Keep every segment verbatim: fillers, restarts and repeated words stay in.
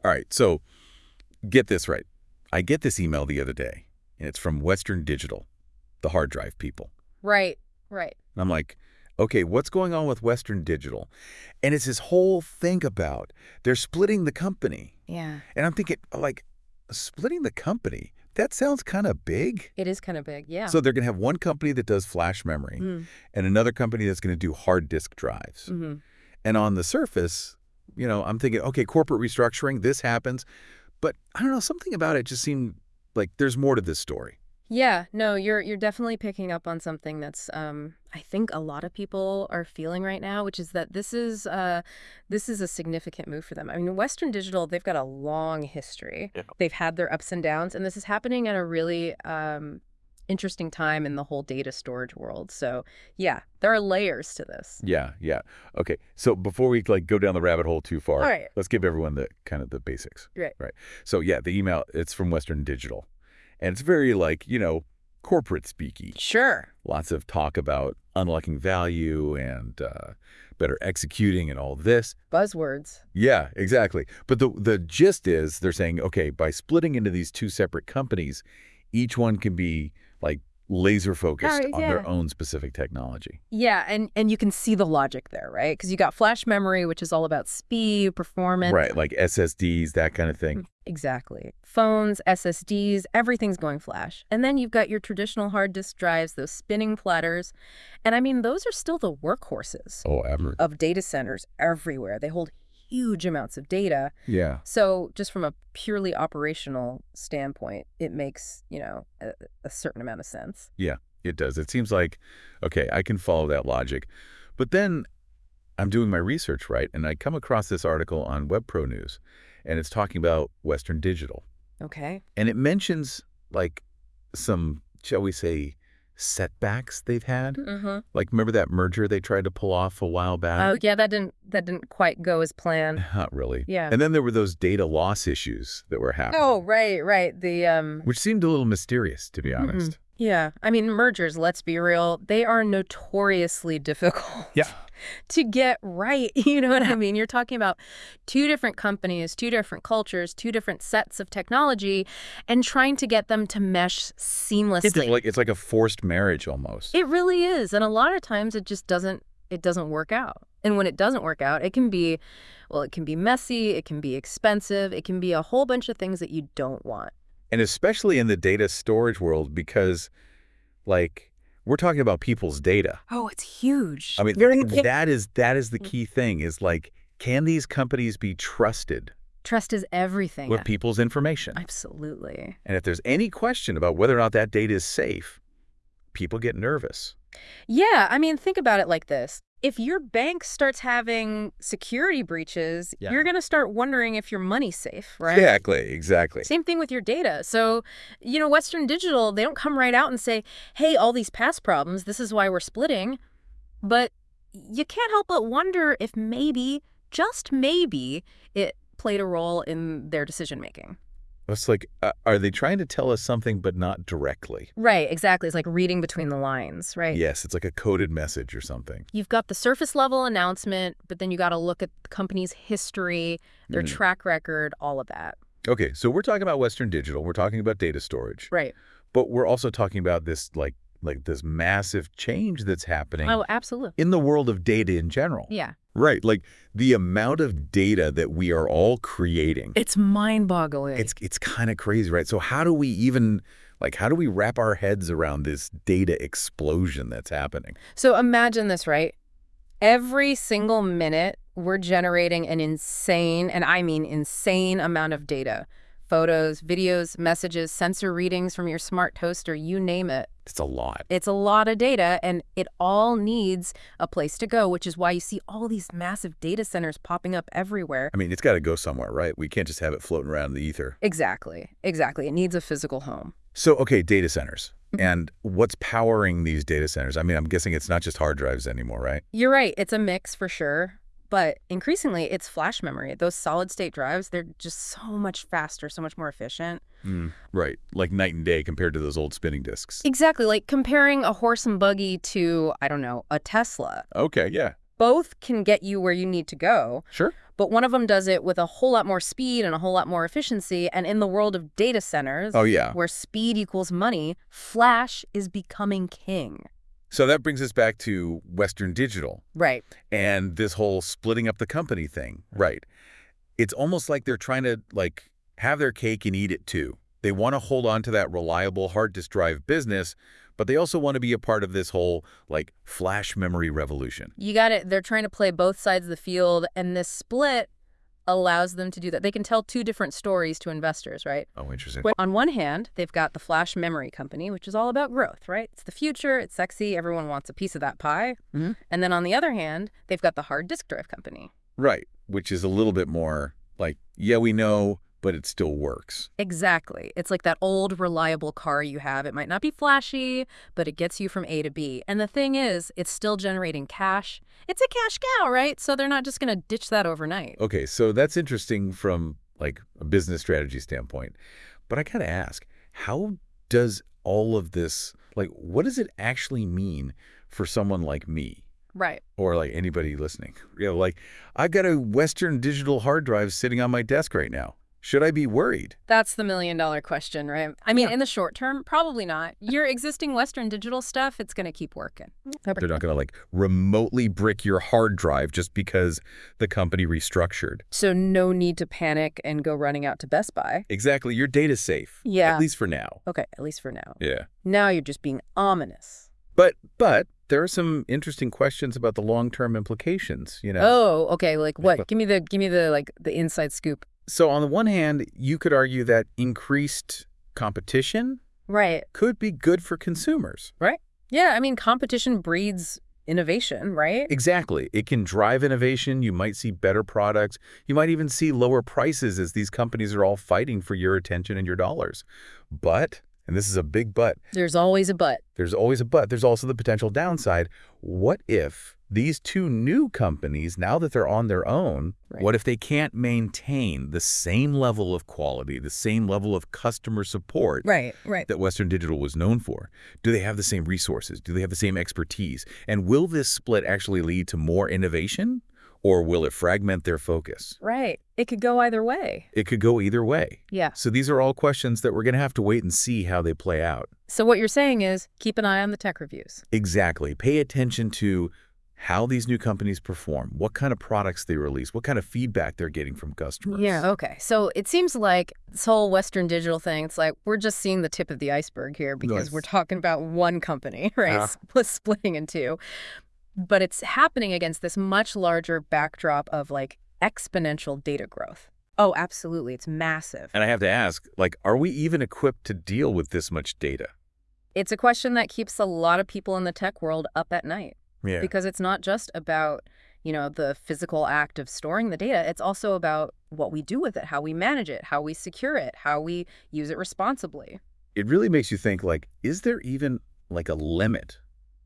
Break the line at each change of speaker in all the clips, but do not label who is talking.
All right, so get this right. I get this email the other day, and it's from Western Digital, the hard drive people.
Right, right.
And I'm like, okay, what's going on with Western Digital? And it's this whole thing about they're splitting the company.
Yeah.
And I'm thinking, like, splitting the company? That sounds kind of big.
It is kind of big, yeah.
So they're going to have one company that does flash memory
Mm.
and another company that's going to do hard disk drives.
Mm-hmm.
And on the surface, you know, I'm thinking, okay, corporate restructuring, this happens. But I don't know, something about it just seemed like there's more to this story.
Yeah, no, you're you're definitely picking up on something that's um I think a lot of people are feeling right now, which is that this is uh this is a significant move for them. I mean, Western Digital, they've got a long history.
Yeah.
They've had their ups and downs, and this is happening at a really um interesting time in the whole data storage world. So, yeah, there are layers to this.
Yeah, yeah. Okay, so before we like go down the rabbit hole too far,
All right.
let's give everyone the kind of the basics.
Right.
Right. So yeah, the email, it's from Western Digital. And it's very like, you know, corporate speaky.
Sure.
Lots of talk about unlocking value and uh, better executing and all this.
Buzzwords.
Yeah, exactly. But the the gist is they're saying, okay, by splitting into these two separate companies, each one can be like laser focused
Oh,
on their
yeah.
own specific technology.
Yeah, and and you can see the logic there, right? Because you got flash memory, which is all about speed, performance.
Right, like S S Ds, that kind of thing.
Exactly. Phones, S S Ds, everything's going flash. And then you've got your traditional hard disk drives, those spinning platters. And I mean, those are still the workhorses
Oh, ever.
of data centers everywhere. They hold huge amounts of data.
Yeah.
So just from a purely operational standpoint, it makes, you know, a, a certain amount of sense.
Yeah, it does. It seems like, okay, I can follow that logic. But then I'm doing my research, right? And I come across this article on WebPro News, and it's talking about Western Digital.
Okay.
And it mentions, like, some, shall we say, setbacks they've had.
Mm-hmm.
Like, remember that merger they tried to pull off a while back?
Oh, yeah, that didn't that didn't quite go as planned.
Not really.
Yeah.
And then there were those data loss issues that were happening,
Oh, right, right. The um
which seemed a little mysterious, to be honest.
Mhm. Yeah. I mean, mergers, let's be real, they are notoriously difficult
Yeah.
to get right. You know what I mean? You're talking about two different companies, two different cultures, two different sets of technology, and trying to get them to mesh seamlessly.
It's like, it's like a forced marriage almost.
It really is. And a lot of times it just doesn't it doesn't work out. And when it doesn't work out, it can be, well, it can be messy, it can be expensive, it can be a whole bunch of things that you don't want.
And especially in the data storage world, because, like, we're talking about people's data.
Oh, it's huge.
I mean, that is that is the key thing is, like, can these companies be trusted
Trust is everything.
with people's information?
Absolutely.
And if there's any question about whether or not that data is safe, people get nervous.
Yeah, I mean, think about it like this. If your bank starts having security breaches,
Yeah.
you're going to start wondering if your money's safe, right?
Exactly, exactly.
Same thing with your data. So, you know, Western Digital, they don't come right out and say, hey, all these past problems, this is why we're splitting. But you can't help but wonder if maybe, just maybe, it played a role in their decision-making.
It's like, uh, are they trying to tell us something but not directly?
Right, exactly. It's like reading between the lines, right?
Yes, it's like a coded message or something.
You've got the surface level announcement, but then you got to look at the company's history, their
Mm.
track record, all of that.
Okay, so we're talking about Western Digital. We're talking about data storage.
Right.
But we're also talking about this, like, like this massive change that's happening
Oh, absolutely.
in the world of data in general.
Yeah.
Right, like the amount of data that we are all creating.
It's mind-boggling.
It's it's kind of crazy, right? So how do we even, like, how do we wrap our heads around this data explosion that's happening?
So imagine this, right? Every single minute, we're generating an insane, and I mean insane amount of data. Photos, videos, messages, sensor readings from your smart toaster, you name it.
It's a lot.
It's a lot of data, and it all needs a place to go, which is why you see all these massive data centers popping up everywhere.
I mean, it's got to go somewhere, right? We can't just have it floating around in the ether.
Exactly. Exactly. It needs a physical home.
So, okay, data centers.
Mhm.
And what's powering these data centers? I mean, I'm guessing it's not just hard drives anymore, right?
You're right. It's a mix for sure. But increasingly, it's flash memory. Those solid-state drives, they're just so much faster, so much more efficient.
Mm, right. Like night and day compared to those old spinning disks.
Exactly. Like comparing a horse and buggy to, I don't know, a Tesla.
Okay, yeah.
both can get you where you need to go.
Sure.
But one of them does it with a whole lot more speed and a whole lot more efficiency. And in the world of data centers,
Oh, yeah.
where speed equals money, Flash is becoming king.
So that brings us back to Western Digital.
Right.
And this whole splitting up the company thing. Right. It's almost like they're trying to, like, have their cake and eat it, too. They want to hold on to that reliable hard disk drive business, but they also want to be a part of this whole, like, flash memory revolution.
You got it. They're trying to play both sides of the field, and this split allows them to do that. They can tell two different stories to investors, right?
Oh, interesting.
On one hand, they've got the flash memory company, which is all about growth, right? It's the future, it's sexy, everyone wants a piece of that pie.
Mm-hmm.
And then on the other hand, they've got the hard disk drive company.
Right, which is a little bit more like, yeah, we know, but it still works.
Exactly. It's like that old, reliable car you have. It might not be flashy, but it gets you from A to B. And the thing is, it's still generating cash. It's a cash cow, right? So they're not just going to ditch that overnight.
Okay, so that's interesting from, like, a business strategy standpoint. But I got to ask, how does all of this, like, what does it actually mean for someone like me?
Right.
Or like anybody listening? You know, like, I've got a Western Digital hard drive sitting on my desk right now. Should I be worried?
That's the million dollar question, right? I mean,
Yeah.
in the short term, probably not. Your existing Western Digital stuff, it's going to keep working.
They're not going to, like, remotely brick your hard drive just because the company restructured.
So no need to panic and go running out to Best Buy.
Exactly. Your data's safe.
Yeah.
At least for now.
Okay, at least for now.
Yeah.
Now you're just being ominous.
But, but there are some interesting questions about the long-term implications, you know?
Oh, okay. Like what? give me the, give me the, like, the inside scoop.
So on the one hand, you could argue that increased competition
Right.
could be good for consumers.
Right. Yeah, I mean, competition breeds innovation, right?
Exactly. It can drive innovation. You might see better products. You might even see lower prices as these companies are all fighting for your attention and your dollars. But, and this is a big but,
There's always a but.
there's always a but. There's also the potential downside. What if these two new companies, now that they're on their own,
Right.
what if they can't maintain the same level of quality, the same level of customer support
Right, right.
that Western Digital was known for? Do they have the same resources? Do they have the same expertise? And will this split actually lead to more innovation, or will it fragment their focus?
Right. It could go either way.
It could go either way.
Yeah.
So these are all questions that we're going to have to wait and see how they play out.
So what you're saying is keep an eye on the tech reviews.
Exactly. Pay attention to how these new companies perform, what kind of products they release, what kind of feedback they're getting from customers.
Yeah, okay. So it seems like this whole Western Digital thing, it's like we're just seeing the tip of the iceberg here because
Nice.
we're talking about one company, right?
Yeah.
Spl- Splitting in two. But it's happening against this much larger backdrop of like exponential data growth. Oh, absolutely. It's massive.
And I have to ask, like, are we even equipped to deal with this much data?
It's a question that keeps a lot of people in the tech world up at night.
Yeah.
Because it's not just about, you know, the physical act of storing the data. It's also about what we do with it, how we manage it, how we secure it, how we use it responsibly.
It really makes you think, like, is there even, like, a limit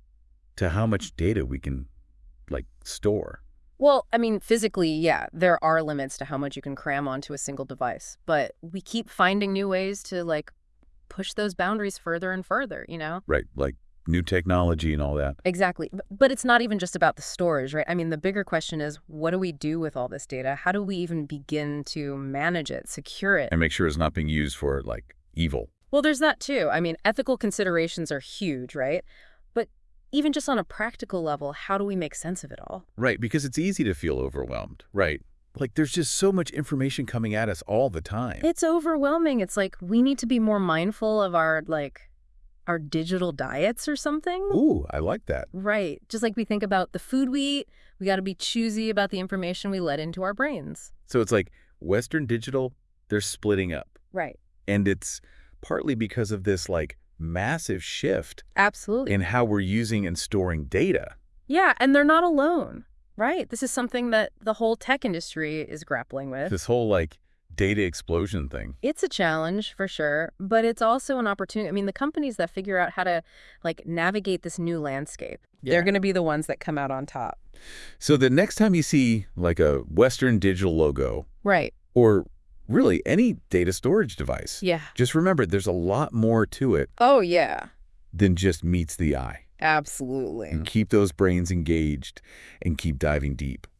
to how much data we can, like, store?
Well, I mean, physically, yeah, there are limits to how much you can cram onto a single device. But we keep finding new ways to, like, push those boundaries further and further, you know?
Right, like new technology and all that.
Exactly. B- But it's not even just about the storage, right? I mean, the bigger question is, what do we do with all this data? How do we even begin to manage it, secure it?
And make sure it's not being used for, like, evil.
Well, there's that too. I mean, ethical considerations are huge, right? But even just on a practical level, how do we make sense of it all?
Right, because it's easy to feel overwhelmed. Right. Like, there's just so much information coming at us all the time.
It's overwhelming. It's like we need to be more mindful of our, like, our digital diets or something.
Ooh, I like that.
Right. Just like we think about the food we eat, we got to be choosy about the information we let into our brains.
So it's like Western Digital, they're splitting up.
Right.
And it's partly because of this, like, massive shift
Absolutely.
in how we're using and storing data.
Yeah, and they're not alone, right? This is something that the whole tech industry is grappling with.
This whole, like, data explosion thing.
It's a challenge for sure, but it's also an opportunity. I mean, the companies that figure out how to, like, navigate this new landscape,
Yeah.
they're going to be the ones that come out on top.
So the next time you see, like, a Western Digital logo,
Right.
or really any data storage device,
Yeah.
just remember there's a lot more to it
Oh, yeah.
than just meets the eye.
Absolutely.
And keep those brains engaged and keep diving deep.